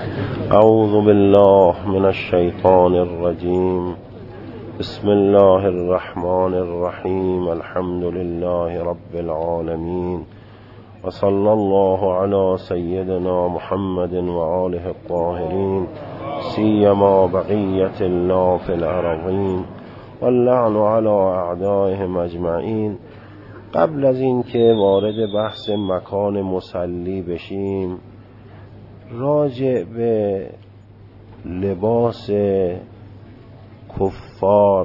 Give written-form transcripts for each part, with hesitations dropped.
اعوذ بالله من الشیطان الرجیم. بسم الله الرحمن الرحیم. الحمد لله رب العالمین و صلی الله علی سیدنا محمد و آله الطاهرین سیما بقیت الله فی الارضین واللعن علی اعدائهم اجمعین. قبل از این که وارد بحث مکان مصلی بشیم، راجع به لباس کفار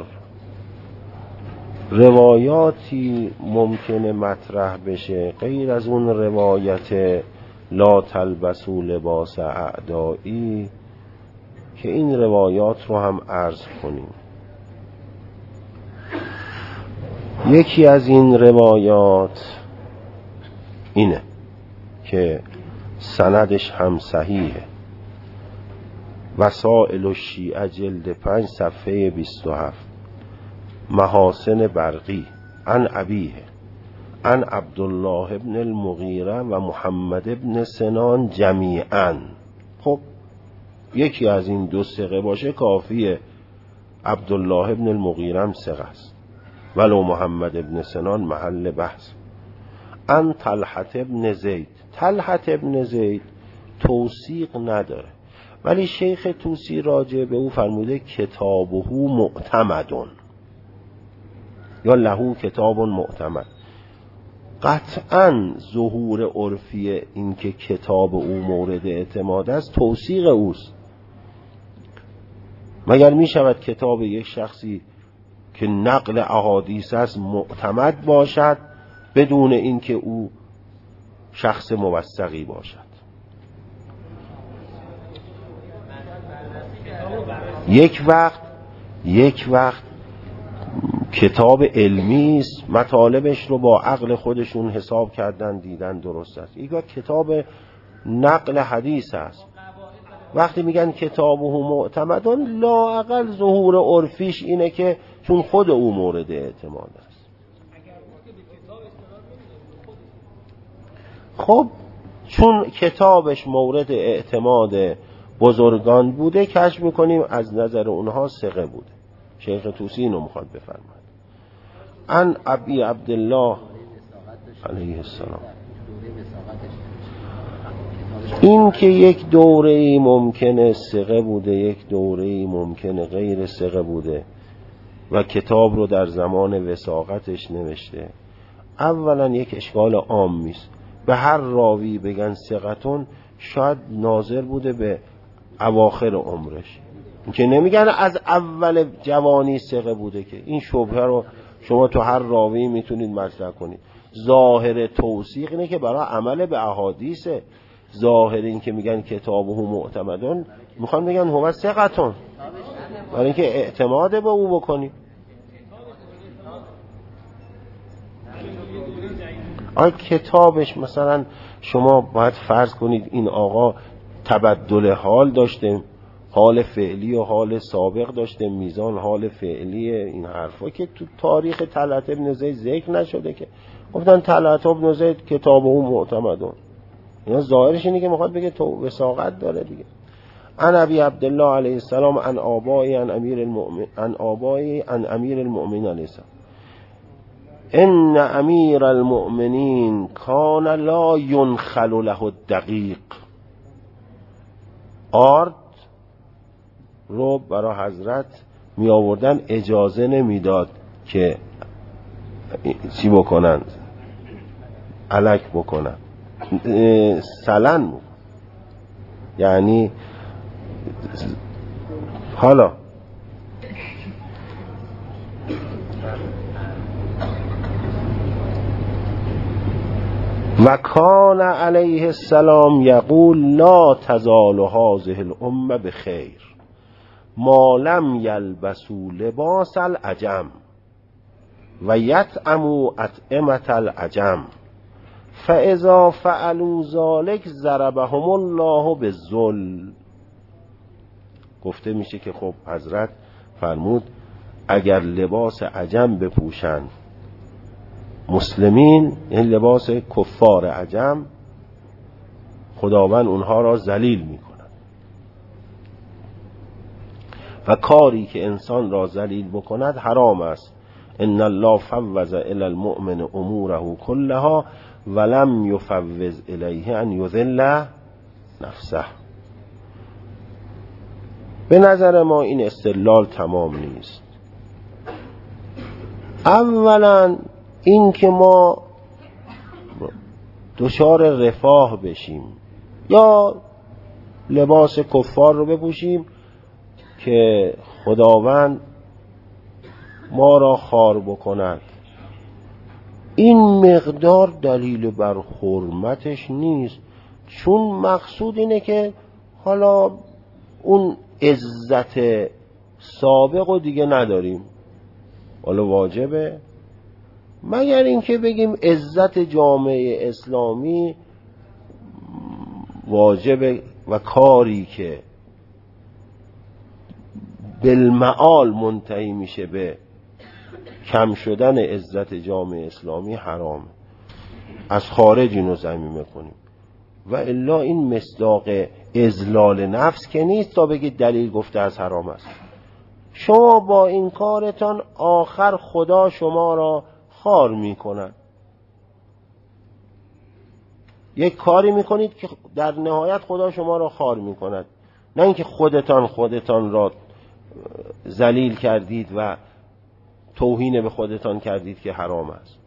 روایاتی ممکنه مطرح بشه غیر از اون روایت لا تلبسوا لباس اعدایی، که این روایات رو هم عرض کنیم. یکی از این روایات اینه که سندش هم صحیحه. وسائل الشیعه جلد 5 صفحه 27. محاسن برقی عن ابیه عن عبدالله ابن المغیره و محمد ابن سنان جمیعا. خب یکی از این دو ثقه باشه کافیه. عبدالله ابن المغیره هم ثقه است، ولو محمد ابن سنان محل بحث. عن طلحة ابن زید. طلحة ابن زید توثیق نداره، ولی شیخ طوسی راجع به او فرموده کتابه معتمدون یا لهو کتاب معتمد. قطعا ظهور عرفی این که کتاب او مورد اعتماد است توثیق اوست. مگر می شود کتاب یک شخصی که نقل احادیث است معتمد باشد بدون اینکه او شخص موثقی باشد؟ یک وقت کتاب علمی است، مطالبش رو با عقل خودشون حساب کردن دیدن درست است. یک وقت کتاب نقل حدیث است، وقتی میگن کتابه معتمدون لااقل ظهور عرفیش اینه که چون خود او مورد اعتماد است. خب چون کتابش مورد اعتماد بزرگان بوده کشف میکنیم از نظر اونها ثقه بوده. شیخ طوسی اینو میخواد بفرماید. عن ابی عبدالله علیه السلام. این که یک دوره‌ای ممکنه ثقه بوده، یک دوره‌ای ممکنه غیر ثقه بوده و کتاب رو در زمان وثاقتش نوشته، اولا یک اشکال عامی است. به هر راوی بگن ثقتون شاید ناظر بوده به اواخر عمرش، که نمیگن از اول جوانی ثقه بوده. که این شبهه رو شما تو هر راوی میتونید مطرح کنید. ظاهر توثیق اینه که برای عمل به احادیثه. ظاهر این که میگن کتابه معتمدون میخوان بگن هو ثقتون، برای اینکه اعتماد به او بکنی. کتابش مثلا شما باید فرض کنید این آقا تبدل حال داشته، حال فعلی و حال سابق داشته، میزان حال فعلی این حرفا که تو تاریخ طلحة ابن زید ذکر نشده. که گفتن طلحة ابن زید کتاب او معتمدون، اینا ظاهرش اینه که میخواد بگه تو وثاقت داره دیگه. عن ابی عبدالله علیه السلام عن آبایی عن امیر المؤمنین علیه السلام ان امیر المؤمنین کان لا ینخل له الدقیق. آرد رو برای حضرت می آوردن، اجازه نمیداد که چی بکنن، الک بکنن، سلن بکنن. یعنی حالا و کان علیه السلام یقول لا تزال هذه الامه بخیر ما لم یلبسوا لباس العجم و یطعموا اطعمة العجم فاذا فعلوا ذلك ضربهم الله بالذل. گفته میشه که خب حضرت فرمود اگر لباس عجم بپوشند مسلمین، این لباس کفار عجم، خداوند اونها را ذلیل میکنه. و کاری که انسان را ذلیل بکند حرام است. ان الله فوض الی المؤمن اموره كلها ولم یفوض الیه ان یذل نفسه. به نظر ما این استدلال تمام نیست. اولا این که ما دچار رفاه بشیم یا لباس کفار رو بپوشیم که خداوند ما را خوار بکند، این مقدار دلیل بر حرمتش نیست، چون مقصود اینه که حالا اون عزت سابق رو دیگه نداریم، حالا واجبه، مگر اینکه بگیم عزت جامعه اسلامی واجبه و کاری که بالمعال منتهی میشه به کم شدن عزت جامعه اسلامی حرام، از خارج اینو ضمیمه کنیم. و الا این مصداق اذلال نفس که نیست تا بگید دلیل گفته از حرام است. شما با این کارتان آخر خدا شما را خوار میکند. یک کاری میکنید که در نهایت خدا شما را خوار میکند، نه اینکه خودتان را ذلیل کردید و توهین به خودتان کردید که حرام است.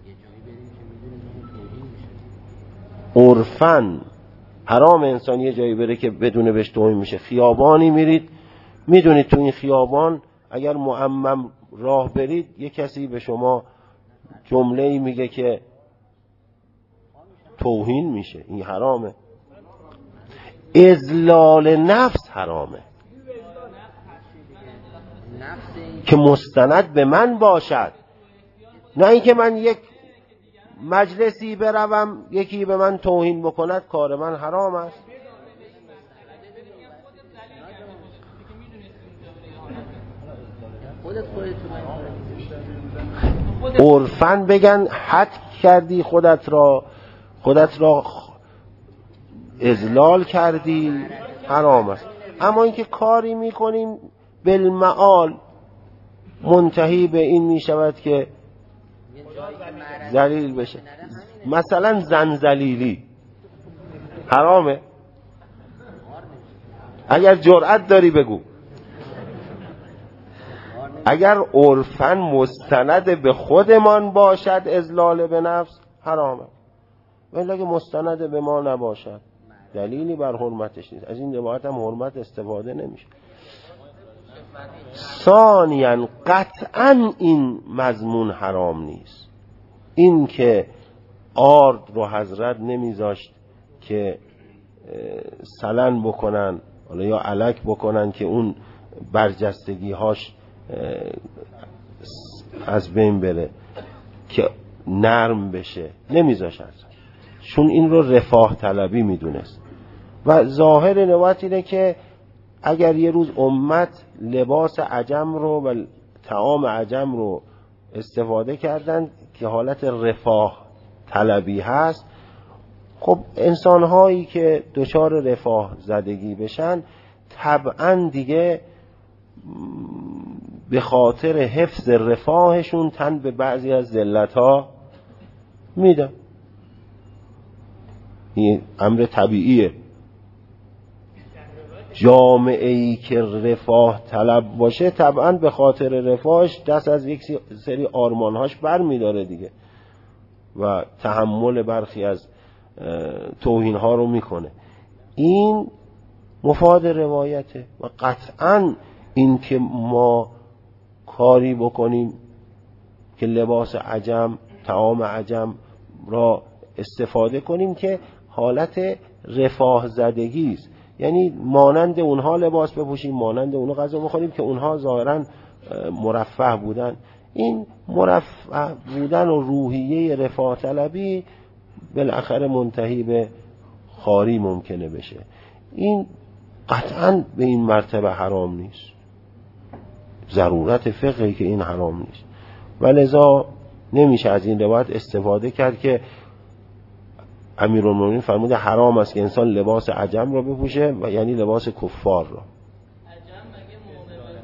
عرفاً حرام انسان یه جایی بره که بدون بهش توهین میشه. خیابانی میرید، میدونید تو این خیابان اگر معمم راه برید یه کسی به شما جمله‌ای میگه که توهین میشه، این حرامه. اذلال نفس حرامه که مستند به من باشد، نه اینکه من یک مجلسی بروم یکی به من توهین بکند کار من حرام است. عرفاً بگن حد کردی خودت را اذلال کردی حرام است. اما اینکه کاری میکنیم بالمعال منتهی به این میشود که ذلیل بشه، مثلا زنذلیلی حرامه. اگر جرأت داری بگو. اگر عرفاً مستند به خودمان باشد اذلال به نفس حرامه، ولی اگه مستند به ما نباشد دلیلی بر حرمتش نیست. از این روایت هم حرمت استفاده نمیشه. ثانیاً قطعاً این مضمون حرام نیست. این که آرد رو حضرت نمیذاشت که سلن بکنن یا علک بکنن که اون برجستگی هاش از بین بره، که نرم بشه، نمیذاشت چون این رو رفاه طلبی میدونست. و ظاهر روایت اینه که اگر یه روز امت لباس عجم رو و طعام عجم رو استفاده کردن که حالت رفاه طلبی هست، خب انسانهایی که دچار رفاه زدگی بشن طبعا دیگه به خاطر حفظ رفاهشون تن به بعضی از ذلت‌ها میدن. این امر طبیعیه. جامعه‌ای که رفاه طلب باشه طبعا به خاطر رفاهش دست از یک سری آرمانهاش بر میداره دیگه و تحمل برخی از توهینها رو میکنه. این مفاد روایته. و قطعا این که ما کاری بکنیم که لباس عجم، طعام عجم را استفاده کنیم که حالت رفاه زدگی است، یعنی مانند اونها لباس بپوشیم، مانند اونها غذا بخوریم که اونها ظاهرا مرفه بودن. این مرفه بودن و روحیه رفاه طلبی بالاخره منتهی به خواری ممکنه بشه. این قطعا به این مرتبه حرام نیست، ضرورت فقهی که این حرام نیست، ولذا نمیشه از این روایت استفاده کرد که امیرالمومنین فرموده حرام است که انسان لباس عجم را بپوشه و یعنی لباس کفار را.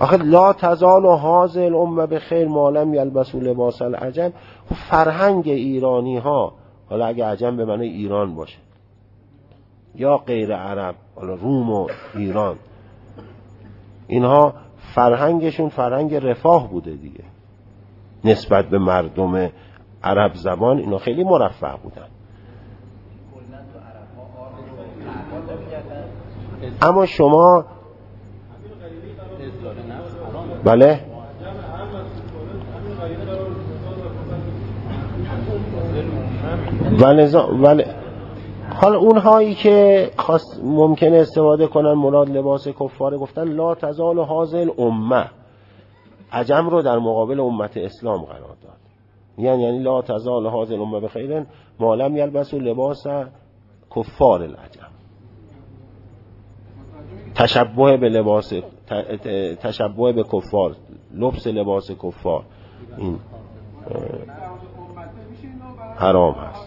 آخه لا تزال هذه الامه بخیر ما لم یلبسوا لباس العجم. فرهنگ ایرانی ها، حالا اگه عجم به معنی ایران باشه یا غیر عرب، حالا روم و ایران، اینها فرهنگشون فرهنگ رفاه بوده دیگه. نسبت به مردم عرب زبان اینا خیلی مرفه بودن. اما شما بله ولی حالا اونهایی که ممکنه استفاده کنن مراد لباس کفار، گفتن لا تزال هذه الامه، عجم رو در مقابل امت اسلام قرار داد. یعنی لا تزال هذه الامه بخیر ما لم یلبسوا لباس کفار العجم. تشبه به لباس، تشبه به کفار، لبس لباس کفار، این حرام هست.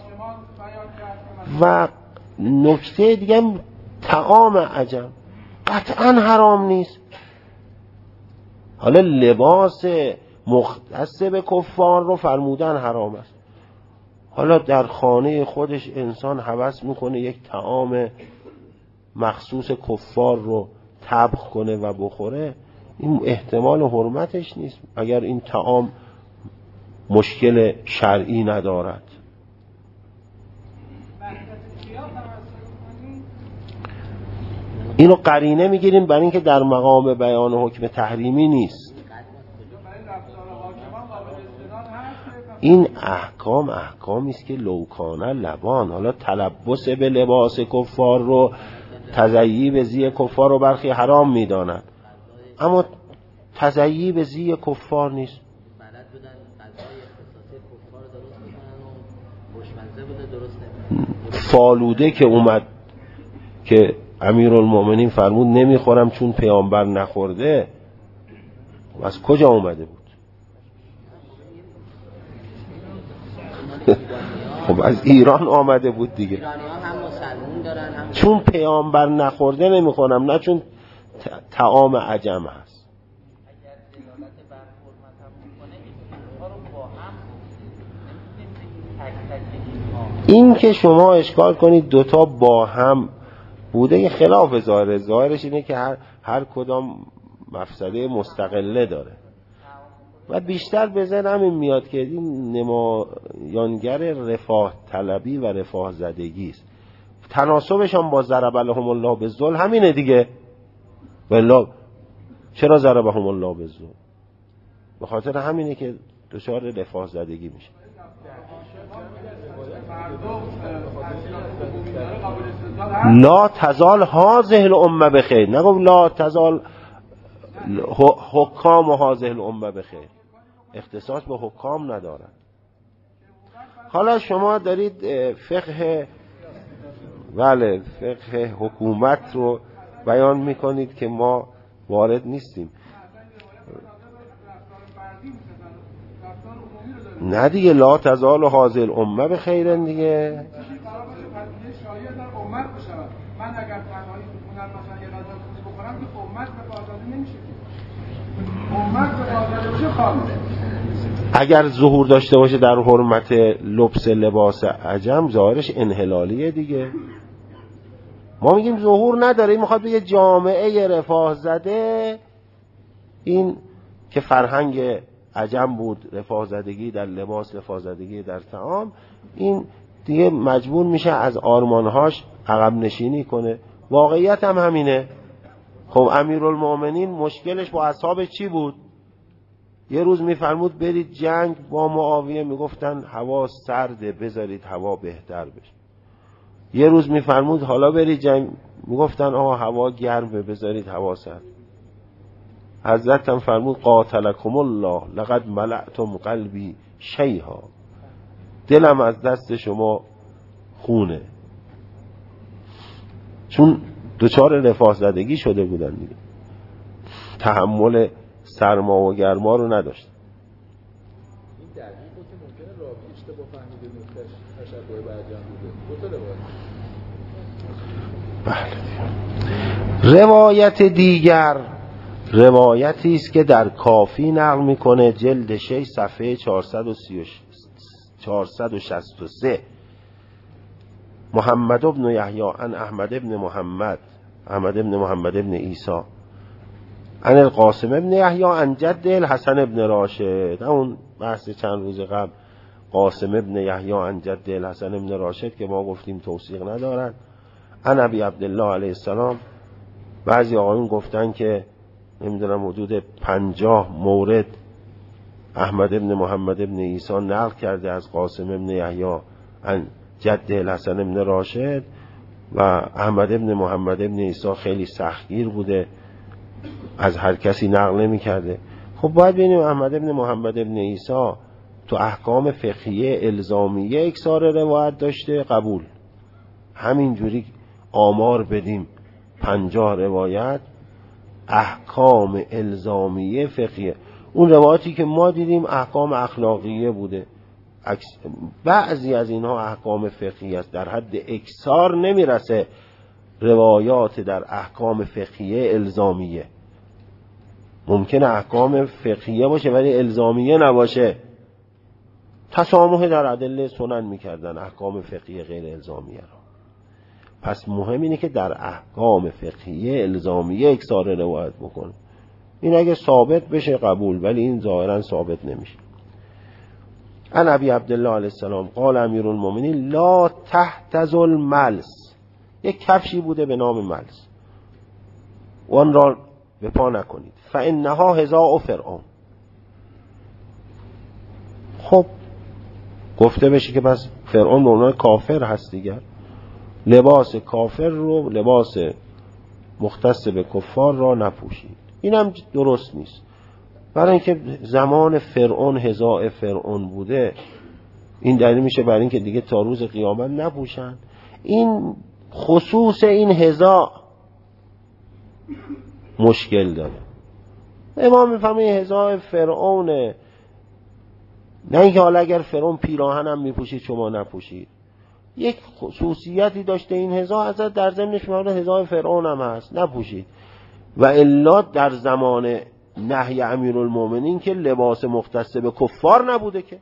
و نکته دیگه طعام عجم قطعا حرام نیست. حالا لباس مختص به کفار رو فرمودن حرام است. حالا در خانه خودش انسان هوس میکنه یک طعام مخصوص کفار رو طبخ کنه و بخوره، این احتمال حرمتش نیست اگر این طعام مشکل شرعی ندارد. اینو قرینه میگیریم برای اینکه در مقام بیان حکم تحریمی نیست. این احکامی است که لوکانه لبان. حالا تلبس به لباس کفار رو، تزییب زی کفار رو برخی حرام میدانند، اما تزییب زی کفار نیست. فالوده که اومد که امیرالمومنین فرمود نمیخورم چون پیامبر نخورده، از کجا اومده بود؟ خب از ایران آمده بود دیگه. چون پیامبر نخورده نمیخورم، نه چون طعام عجم هست. این که شما اشکال کنید دوتا با هم بوده یه خلاف ظاهره. ظاهرش اینه که هر کدام مفسده مستقله داره و بیشتر به ذهن همین میاد که این نمایانگر رفاه طلبی و رفاه زدگی است. تناسبشان با ضرب لهم الله بالذل همینه دیگه. والله چرا ضربهم الله بالذل؟ به خاطر همینه که دچار رفاه زدگی میشه. لا تزال هذه الامه بخیر، نگو لا تزال حکام هذه الامه بخیر، اختصاص به حکام ندارد. حالا شما دارید فقه حکومت رو بیان میکنید که ما وارد نیستیم. نه دیگه لا تزال هذه الامه بخیر دیگه. من اگر تنهایی بخونم مثلا یه غذا خوبی بخورم که امت به آزادی نمیشه. امت به آزادی بشه خالص. اگر ظهور داشته باشه در حرمت لبس لباس عجم، ظاهرش انحلالیه دیگه. ما میگیم ظهور نداره، میخواد بگه جامعه رفاه زده، این که فرهنگ عجم بود، رفاه زدگی در لباس، رفاه زدگی در طعام، این دیگه مجبور میشه از آرمانهاش عقب نشینی کنه. واقعیت هم همینه. خب امیرالمومنین مشکلش با اصحابش چی بود؟ یه روز میفرمود برید جنگ با معاویه، میگفتن هوا سرده بذارید هوا بهتر بشه. یه روز میفرمود حالا برید جنگ، میگفتن آها هوا گرمه بذارید هوا سرد. حضرت هم فرمود قاتلکم الله لقد ملأتم قلبی شیها، دلم از دست شما خونه، چون دچار رفاه زدگی شده بودن دیگه، تحمل سرما و گرما رو نداشت. این دقیق بود که ممکنه راوی اشتباه فهمیده نکتهش تشبه به عجم بوده. دو تا روایت. بله. روایت دیگر روایتی است که در کافی نقل میکنه، جلد 6 صفحه 463. محمد بن یحیی عن احمد بن محمد بن عیسی عن القاسم بن یحیی عن جد الحسن بن راشد. اون بحث چند روز قبل قاسم بن یحیی عن جد الحسن بن راشد که ما گفتیم توثیق ندارن. عن ابی عبدالله علیه السلام. بعضی آقایون گفتن که نمیدونم حدود 50 مورد احمد بن محمد بن عیسی نقل کرده از قاسم بن یحیی عن جد الحسن بن راشد و احمد بن محمد بن عیسی خیلی سختگیر بوده، از هر کسی نقل نمی کرده. خب باید ببینیم احمد بن محمد بن عیسی تو احکام فقهیه الزامیه اکثار روایت داشته، قبول. همینجوری آمار بدیم 50 روایت احکام الزامیه فقهیه. اون روایاتی که ما دیدیم احکام اخلاقیه بوده. بعضی از اینها احکام فقهیه است، در حد اکثار نمیرسه روایات در احکام فقهیه الزامیه. ممکنه احکام فقهیه باشه ولی الزامیه نباشه. تسامح در ادله سنن میکردن احکام فقهیه غیر الزامیه را. پس مهم اینه که در احکام فقهیه الزامیه اکثار روایت بکنه. این اگه ثابت بشه قبول، ولی این ظاهرا ثابت نمیشه. عن ابی عبدالله علیه السلام قال امیرالمومنین لا تحتز الملس. یک کفشی بوده به نام ملس، وان را به پا نکنید. فانها هزاء فرعون. خب گفته بشه که بس فرعون به عنوان کافر هست دیگر، لباس کافر رو، لباس مختص به کفار را نپوشید. این هم درست نیست، برای اینکه زمان فرعون هزاء فرعون بوده. این دلیل میشه برای اینکه دیگه تا روز قیامت نپوشن. این خصوص این هزاء مشکل داره. امام میفهمه هزاء فرعونه، نه اینکه حالا اگر فرعون پیراهن هم میپوشید شما نپوشید. یک خصوصیتی داشته این هزاء، ازت در ضمنش میاد هزاء فرعون هم هست نپوشید. و الا در زمان نهی امیرالمومنین که لباس مختص به کفار نبوده، که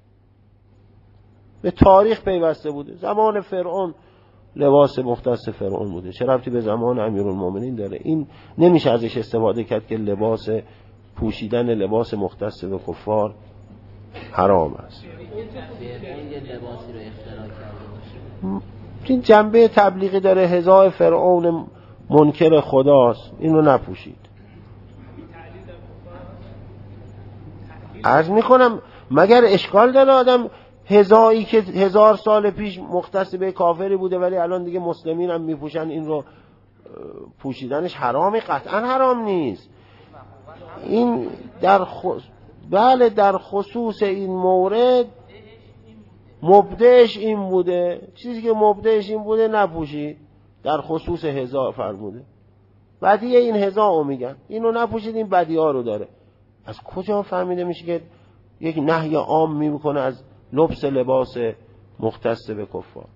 به تاریخ پیوسته بوده. زمان فرعون لباس مختص فرعون بوده، چه ربطی به زمان امیرالمومنین داره؟ این نمیشه ازش استفاده کرد که لباس پوشیدن لباس مختص به کفار حرام است. این جنبه تبلیغی داره، هزاء فرعون منکر خداست، اینو نپوشید. عرض میکنم مگر اشکال داره آدم هزایی که 1000 سال پیش مختص به کافری بوده ولی الان دیگه مسلمین هم میپوشن، این رو پوشیدنش حرامه؟ قطعا حرام نیست. این بله در خصوص این مورد مبدعش این بوده، چیزی که مبدعش این بوده نپوشید. در خصوص هزاء فرموده، بدیه این هزاء رو میگن، اینو نپوشید، این بدیه ها رو داره. از کجا فهمیده میشه که یک نهی عام میکنه از لبس لباس مختص به کفار؟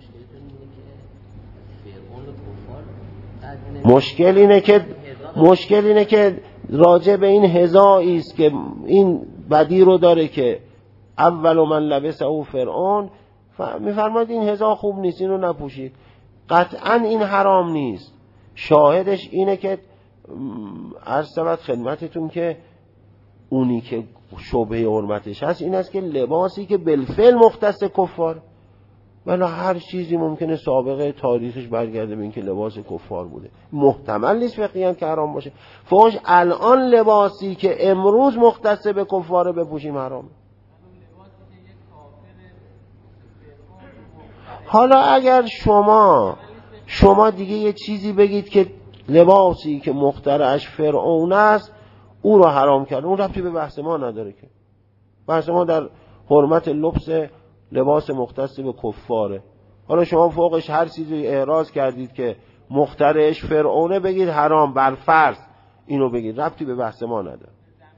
مشکل اینه که راجع به این هزائی است که این بدی رو داره که اول من لبسه او فرعون، میفرماید این هزاء خوب نیست، اینو نپوشید. قطعا این حرام نیست. شاهدش اینه که عرض شود خدمتتون که اونی که شبهه حرمتش هست این است که لباسی که بالفعل مختص کفار، ولی هر چیزی ممکنه سابقه تاریخش برگرده به این که لباس کفار بوده، محتمل نیست فقیاً که حرام باشه. فوش الان لباسی که امروز مختص به کفار بپوشیم حرام. حالا اگر شما دیگه یه چیزی بگید که لباسی که مخترعش فرعون است او رو حرام کرد، اون ربطی به بحث ما نداره. که بحث ما در حرمت لبس لباس مختص به کفاره. حالا شما فوقش هر چیزی اعراض کردید که مخترعش فرعونه بگید حرام، بر فرض اینو بگید، ربطی به بحث ما نداره.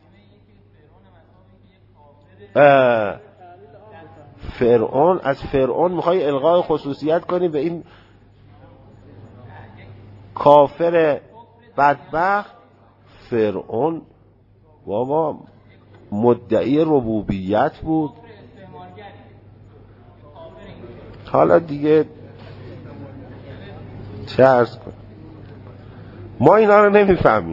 فرعون، از فرعون میخوای الغای خصوصیت کنی به این کافر بدبخت؟ فرعون بابا مدعی ربوبیت بود. حالا دیگه چه عرض کنم، ما اینا رو نمیفهمیم.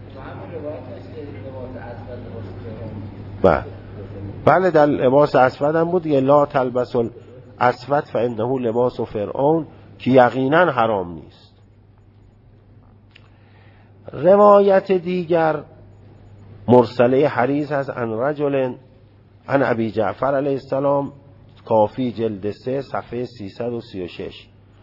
بله در لباس اسود هم بود دیگه، لا تلبس الاسود فانه لباس فرعون، که یقینا حرام نیست. روایت دیگر مرسله حریز هست عن رجل عن ابی جعفر علیه السلام، کافی جلد 3 صفحه 336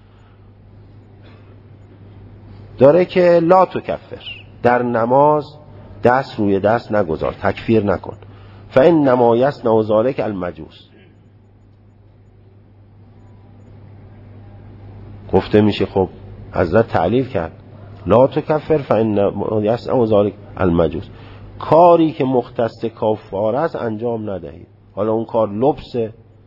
داره که لا تکفر، در نماز دست روی دست نگذار، تکفیر نکن. فانما یصنع ذلک المجوس. گفته میشه خب حضرت تعلیل کرد لا تکفر فانما یصنع ذلک المجوس، کاری که مختص کفار است انجام ندهید. حالا اون کار لبس،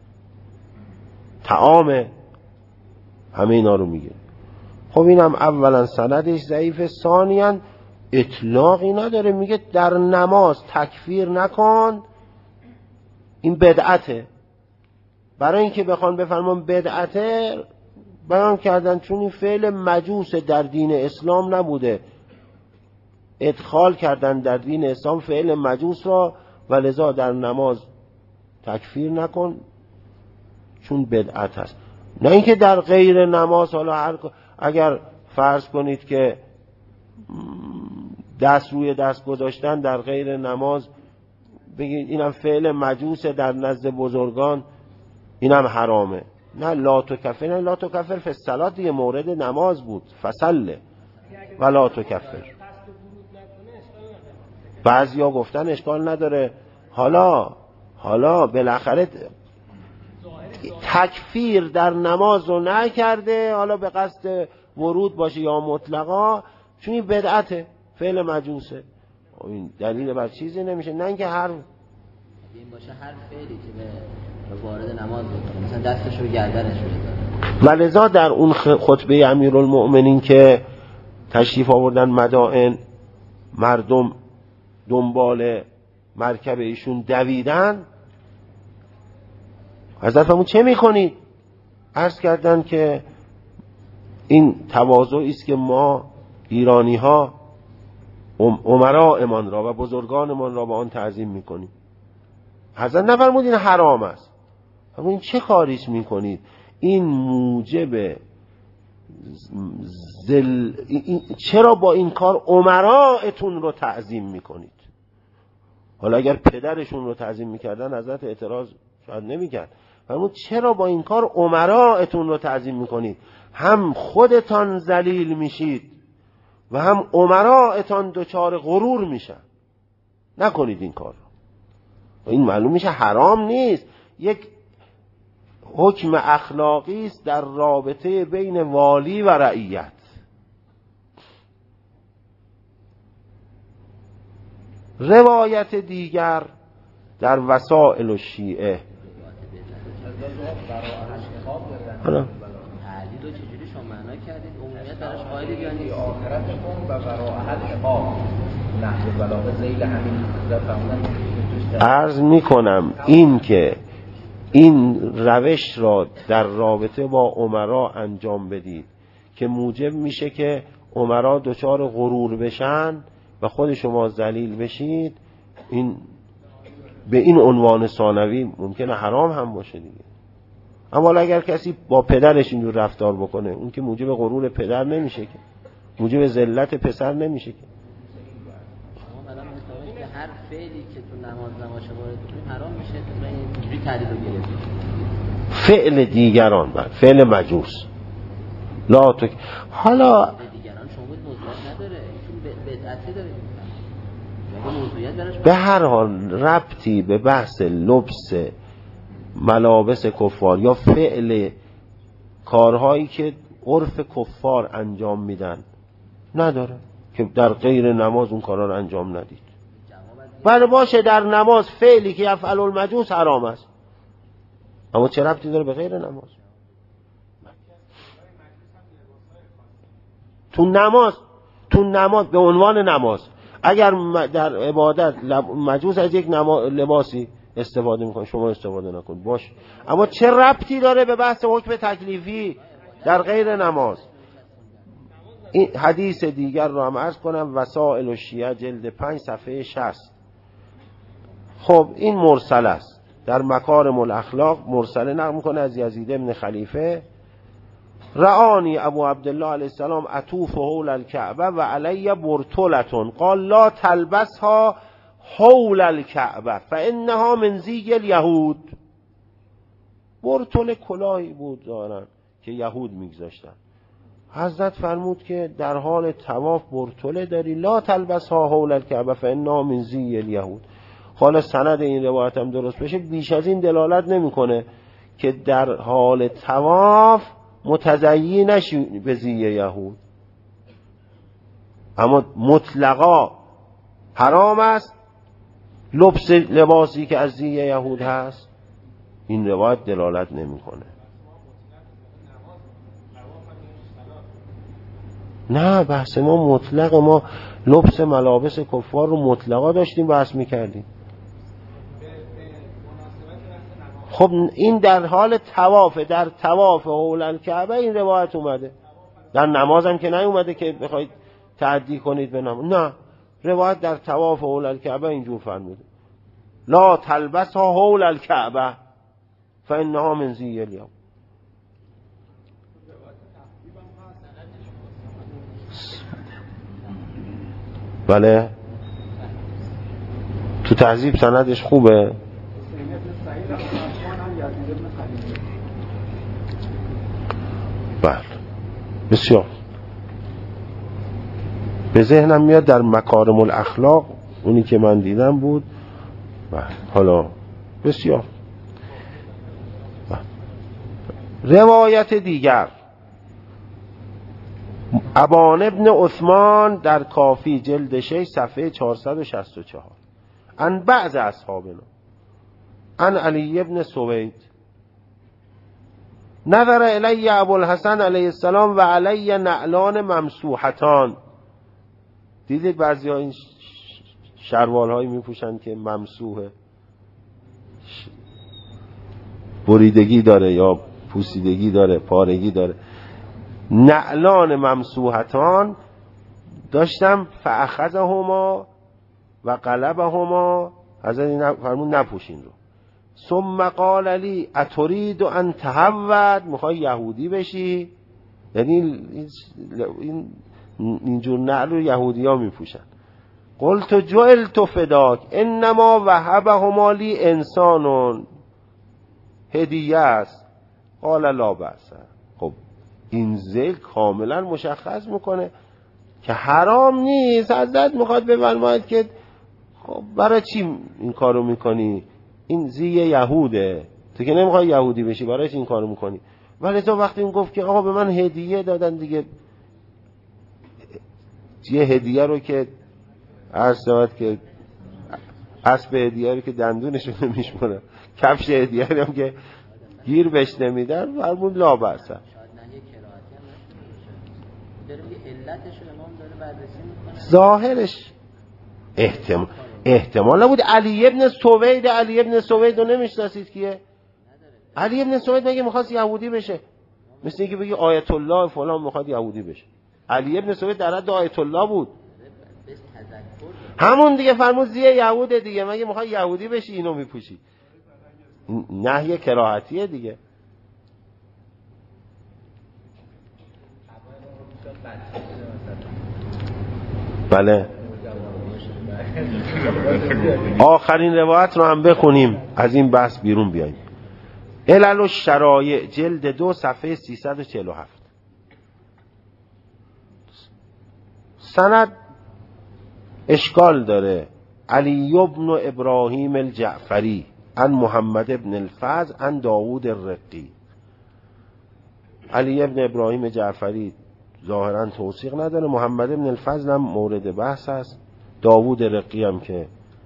طعام، همه اینا رو میگه. خب اینم اولا سندش ضعیف، ثانیاً اطلاقی نداره، میگه در نماز تکفیر نکن، این بدعته. برای اینکه بخوان بفرمان بدعته بیان کردن چون این فعل مجوس در دین اسلام نبوده، ادخال کردن در دین اسلام فعل مجوس را، ولذا در نماز تکفیر نکن چون بدعت هست. نه اینکه در غیر نماز، حالا اگر فرض کنید که دست روی دست گذاشتن در غیر نماز، بگید اینم فعل مجوس در نزد بزرگان، اینم حرامه. نه لا تکفر، نه لا تکفر فی الصلاة دیگه مورد نماز بود، فصله و لا تکفر. بعضیا گفتن اشکال نداره. حالا بالاخره تکفیر در نماز رو نکرده، حالا به قصد ورود باشه یا مطلقا، چون این بدعته، فعل مجوسه. این دلیل بر چیزی نمیشه. نه اینکه هر این باشه هر فعلی که به وارد نماز بکنه، مثلا دستش رو گردنش بذاره. ولذا در اون خطبه امیرالمؤمنین که تشریف آوردن مدائن، مردم دنبال مرکب ایشون دویدن، حضرت فرمود چه میکنید؟ عرض کردن که این تواضعی است که ما ایرانی ها امرائمان را و بزرگانمان را با آن تعظیم میکنیم. حضرت نفرمود این حرام است. اما این چه کاریش میکنید؟ این موجب چرا با این کار امرائتون رو تعظیم میکنید؟ حالا اگر پدرشون رو تعظیم میکردن حضرت اعتراض شاید نمیکرد. فرمود چرا با این کار امرائتون رو تعظیم میکنید؟ هم خودتان ذلیل میشید و هم امرائتان دچار غرور میشن. نکنید این کار رو. این معلوم میشه حرام نیست، یک حکم اخلاقی است در رابطه بین والی و رعیت. روایت دیگر در وسائل الشیعه تعلیل رو چجوری شما معنا کردید؟ عمومیت درش قائلید یا نیست؟ آخرتکم و براءت عقاب نحو بلاغه ذیل همین عرض میکنم این که این روش را در رابطه با امرا انجام بدید که موجب میشه که امرا دچار غرور بشن و خود شما ذلیل بشید، این به این عنوان ثانوی ممکنه حرام هم باشه دیگه. اما اگر کسی با پدرش اینجور رفتار بکنه، اون که موجب غرور پدر نمیشه که، موجب ذلت پسر نمیشه که. شما الان متوجه که هر فعلی که تو نماز نباشه وارد کنید حرام میشه، تو اینجوری تعلیل رو گرفتید. فعل دیگران بر فعل مجوس لا تو حالا دیگران شما بود موضوعیت نداره، چون بدعتی داره. موضوعیت براش به هر حال ربطی به بحث لبس ملابس کفار یا فعل کارهایی که عرف کفار انجام میدن نداره که در غیر نماز اون کارها رو انجام ندید. بله باشه در نماز فعلی که یفعل المجوس حرام است، اما چه ربطی داره به غیر نماز؟ تو نماز به عنوان نماز اگر در عبادت مجوس از یک لباسی استفاده میکنه شما استفاده نکن باش، اما چه ربطی داره به بحث حکم تکلیفی در غیر نماز؟ این حدیث دیگر رو هم عرض کنم، وسائل الشیعه جلد 5 صفحه 60. خب این مرسل است، در مکارم الاخلاق مرسله نقل میکنه از یزید بن خلیفه: رآنی ابو عبدالله علیه السلام اطوف حول الکعبه و علی برطلتون قال لا تلبسها حول الکعبه فانها من زی الیهود. برطل کلاهی بود دارن که یهود میگذاشتن. حضرت فرمود که در حال طواف برطله داری، لا تلبسها حول الکعبه فانها من زی الیهود. حالا سند این روایت هم درست بشه بیش از این دلالت نمیکنه که در حال طواف متزیین نشی به زی یهود، اما مطلقا حرام است لبس لباسی که از زی یهود هست. این روایت دلالت نمیکنه. نه بحث ما مطلق، ما لبس ملابس کفار رو مطلقا داشتیم بحث میکردیم. خب این در حال طوافه، در طواف حول الکعبه این روایت اومده، در نماز هم که نیومده که بخواید تعدی کنید به نماز. نه، روایت در طواف حول الکعبه اینجور فرموده: لا تلبسها حول الکعبه فانها من زی الیهود. بله تو تهذیب سندش خوبه. بله بسیار به ذهنم میاد در مکارم الاخلاق اونی که من دیدم بود. بله حالا بسیار. بله. روایت دیگر ابان ابن عثمان در کافی جلد 6 صفحه 464 عن بعض اصحابنا عن علی ابن سوید نظر الی ابو الحسن علیه السلام و علی نعلان ممسوحتان. دیدید بعضی ها این شروال هایی می پوشن که ممسوحه، بریدگی داره یا پوسیدگی داره، پارگی داره. نعلان ممسوحتان داشتم فاخذهما و قلبهما، حضرت فرمود نپوشین رو. ثم قال لی اتريد ان تهود، میخوای یهودی بشی؟ یعنی اینجور نعل رو یهودی ها میپوشن. قلت جعلت فداک انما وهبهما لی انسان، هدیه است. قال لا بأس. خب این ذیل کاملا مشخص میکنه که حرام نیست. حضرت میخواد بفرماید که خب برای چی این کارو میکنی؟ این زی یهوده، تو که نمیخوای یهودی بشی برای چی این کارو میکنی؟ ولی تو وقتی اون گفت که آقا به من هدیه دادن دیگه، یه هدیه رو که عرض شود که اسب هدیه رو که دندونشون نمیشمونه، کفش هدیه رو هم که گیر بهش نمیدن، فرمود لا بأس. ظاهرش احتمال نبود. علی ابن سوید رو نمیشناسید کیه؟ علی ابن سوید مگه میخواست یهودی بشه؟ مثل اینکه بگی آیت الله فلان میخواد یهودی بشه. علی ابن سوید در حد آیت الله بود. همون دیگه فرمود زیه یهوده دیگه، مگه میخواد یهودی بشی اینو میپوشی؟ نهی کراهتیه دیگه. بله آخرین روایت رو هم بخونیم از این بحث بیرون بیاییم. علل الشرایع جلد 2 صفحه 347. سند اشکال داره. علی ابن ابراهیم الجعفری عن محمد ابن الفضل عن داوود الرقی. علی ابن ابراهیم جعفری ظاهرا توثیق نداره، محمد ابن الفضل هم مورد بحث است، داوود رقی هم که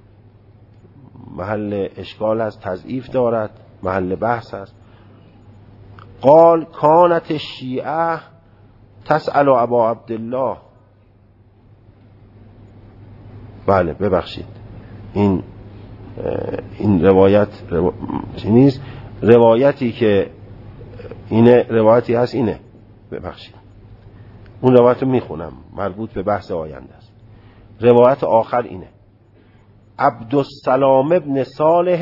محل اشکال است، تضعیف دارد، محل بحث است. قال کانت الشیعه تسأل ابا عبدالله بله ببخشید، این روایت نیست، روایتی که اینه روایتی هست اینه، ببخشید اون روایت رو میخونم مربوط به بحث آینده است. روایت آخر اینه: عبدالسلام ابن صالح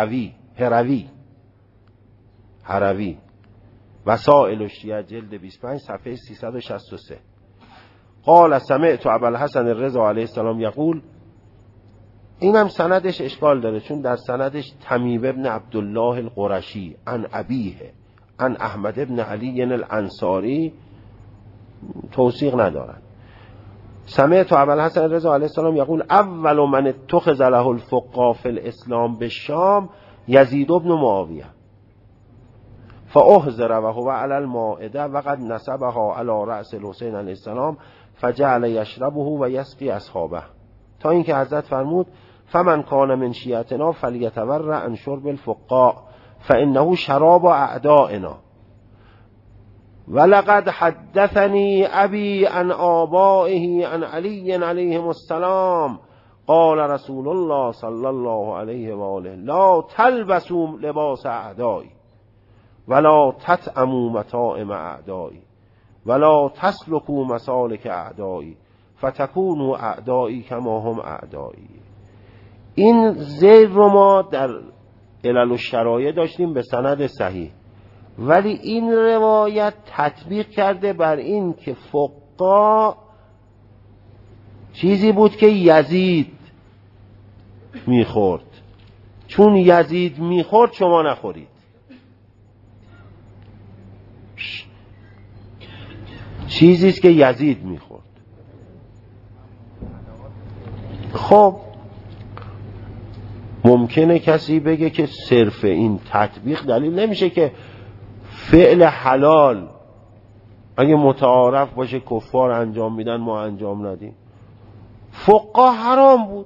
الهروی وسائل الشیعه جلد 25 صفحه 363 قال سمعت ابوالحسن الرضا علیه السلام یقول. اینم سندش اشکال داره، چون در سندش تمیم ابن عبدالله القرشی عن ابیه عن احمد ابن علی الانصاری توثیق ندارن. سمعت ابوالحسن الرضا علیه السلام یقول اول من اتخذ له الفقهاء فی الاسلام بالشام یزید ابن معاویه فاحضر وهو علی المائده وقد نسبها علی رأس الحسین علیه السلام فجعل یشربه و یسقی اصحابه، تا اینکه حضرت فرمود فمن کان من شیعتنا فلیتورع عن شرب الفقهاء فانه شراب اعدائنا ولقد حدثني ابي عن آبائه عن علي عليهم السلام قال رسول الله صلى الله عليه وآله لا تلبسوا لباس اعدائي ولا تطعموا مطاعم اعدائي ولا تسلكوا مسالك اعدائي فتكونوا اعدائي كما هم اعدائي. این زیر رو ما در علل الشرایع داشتیم به سند صحیح، ولی این روایت تطبیق کرده بر این که فقها چیزی بود که یزید میخورد، چون یزید میخورد شما نخورید. چیزیست که یزید میخورد. خب ممکنه کسی بگه که صرف این تطبیق دلیل نمیشه که فعل حلال اگه متعارف باشه کفار انجام میدن ما انجام ندیم. فقها حرام بود،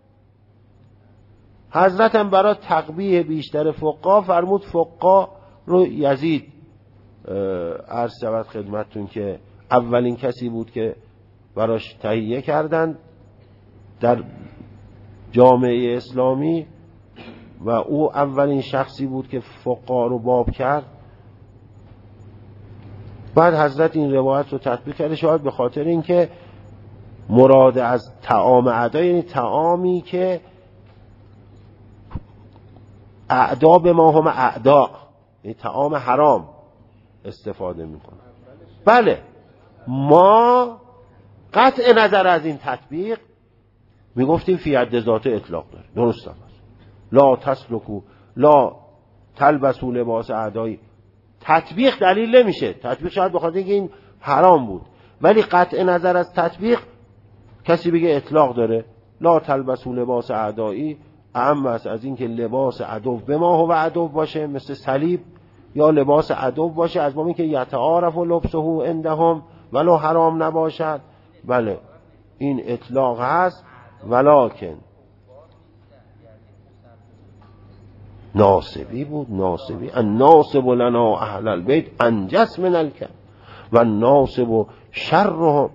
حضرت هم برای تقبیح بیشتر فقها فرمود فقها رو یزید عرض شود خدمتتون که اولین کسی بود که براش تهیه کردن در جامعه اسلامی و او اولین شخصی بود که فقها رو باب کرد. بعد حضرت این روایت رو تطبیق کرده، شاید به خاطر اینکه مراد از طعام اعدا یعنی طعامی که اعدا به ما هم اعدا، یعنی طعام حرام استفاده میکنه. بله ما قطع نظر از این تطبیق میگفتیم فی حد ذات اطلاق داره، درست است. لا تسلکو لا تلبسوا لباس اعدایی تطبیق دلیل نمیشه، تطبیق شاید بخاطر اینکه این حرام بود، ولی قطع نظر از تطبیق کسی بگه اطلاق داره لا تلبسوا لباس اعدایی اهم است از اینکه لباس عدو به ما هو عدو باشه مثل صلیب، یا لباس عدو باشه از باب اینکه یتعارف لبسه عندهم ولو حرام نباشد. بله این اطلاق هست، ولکن ناصبی بود، ناصبی الناصب لنا اهل البیت انجس من الکم و الناصب شرهم،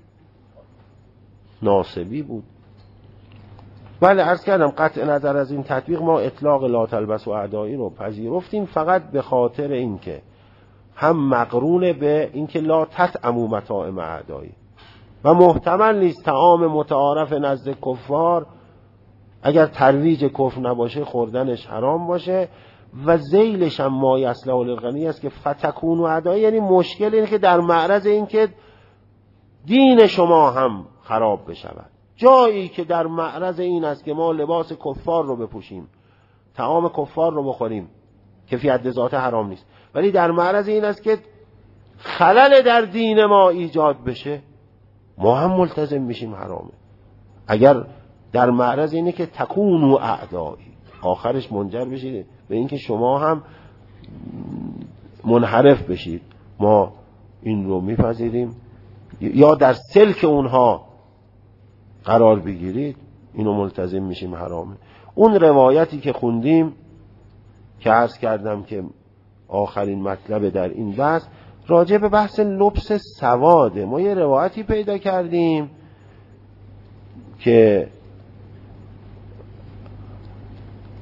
ناصبی بود. بله عرض کردم قطع نظر از این تطبیق ما اطلاق لا تلبس و اعدایی رو پذیرفتیم، فقط به خاطر اینکه هم مقرونه به اینکه لا تطعموا مطاعم اعدایی و محتمل نیست طعام متعارف نزد کفار اگر ترویج کفر نباشه خوردنش حرام باشه، و ذیلش هم ما یصلح للغنی است که فتکون و اعدایی، یعنی مشکل اینه که در معرض این که دین شما هم خراب بشود. جایی که در معرض این است که ما لباس کفار رو بپوشیم، طعام کفار رو بخوریم که فی حد ذات حرام نیست، ولی در معرض این است که خلل در دین ما ایجاد بشه، ما هم ملتزم میشیم حرامه. اگر در معرض اینه که تکونوا اعدایی آخرش منجر بشید به اینکه شما هم منحرف بشید، ما این رو میپذیریم، یا در سلک اونها قرار بگیرید، اینو ملتزم میشیم حرامه. اون روایتی که خوندیم که عرض کردم که آخرین مطلب در این بحث راجع به بحث لبس سواده، ما یه روایتی پیدا کردیم که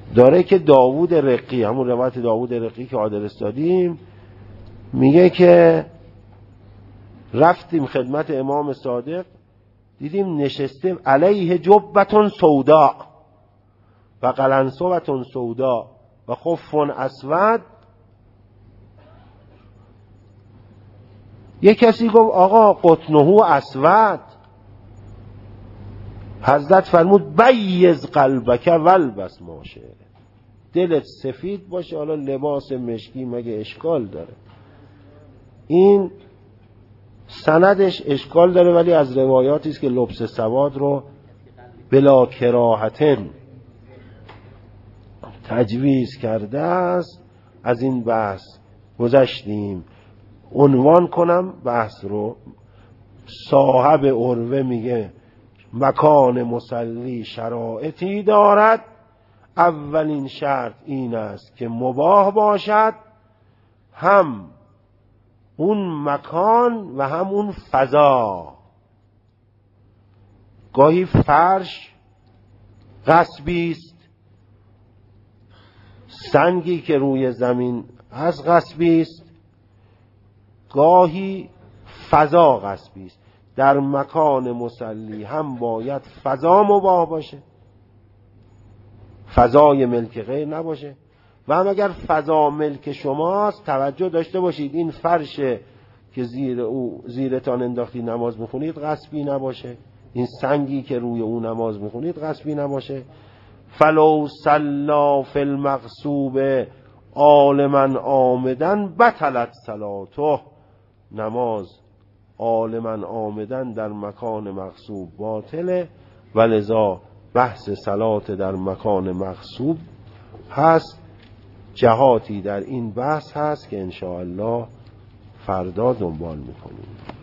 داره که داوود رقی، همون روایت داوود رقی که آدرس دادیم، میگه که رفتیم خدمت امام صادق، دیدیم نشسته علیه جبتون سودا و قلنسوتون سودا و خفون اسود. یه کسی گفت آقا قطنهو اسود. حضرت فرمود بیز قلبک والبس ماشه، دلت سفید باشه، حالا لباس مشکی مگه اشکال داره؟ این سندش اشکال داره، ولی از روایاتی است که لبس سواد رو بلا کراهتن تجویز کرده است. از این بحث گذشتیم. عنوان کنم بحث رو. صاحب عروه میگه مکان مصلی شرایطی دارد. اولین شرط این است که مباح باشد، هم اون مکان و هم اون فضا. گاهی فرش غصبی است، سنگی که روی زمین از غصبی است، گاهی فضا غصبی است. در مکان مصلی هم باید فضا مباح باشه، فضای ملک غیر نباشه، و هم اگر فضا ملک شماست توجه داشته باشید این فرش که زیرتان انداختی نماز میخونید غصبی نباشه، این سنگی که روی اون نماز میخونید غصبی نباشه. فلو صلا فی المغصوب عالما عامدا بطلت صلاته. نماز عالما عامدا در مکان مغصوب باطله، ولذا بحث صلات در مکان مغصوب هست. جهاتی در این بحث هست که انشاءالله فردا دنبال میکنیم.